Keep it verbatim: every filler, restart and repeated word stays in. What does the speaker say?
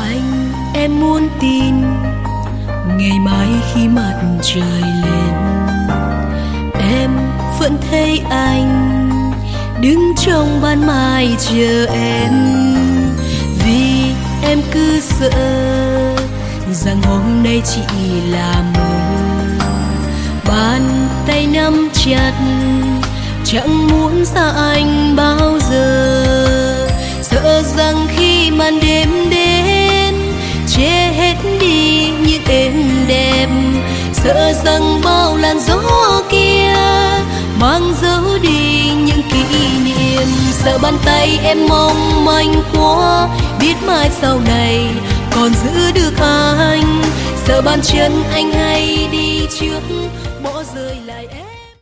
Anh em muốn tin ngày mai khi mặt trời lên, em vẫn thấy anh đứng trong ban mai chờ em. Vì em cứ sợ rằng hôm nay chỉ là mơ, bàn tay nắm chặt chẳng muốn xa anh bao giờ. Sợ rằng khi màn đêm đến che hết đi những êm đẹp, sợ rằng bao làn gió kia mang dấu đi những kỷ niệm. Sợ bàn tay em mong manh quá, biết mai sau này còn giữ được anh. Sợ bàn chân anh hay đi trước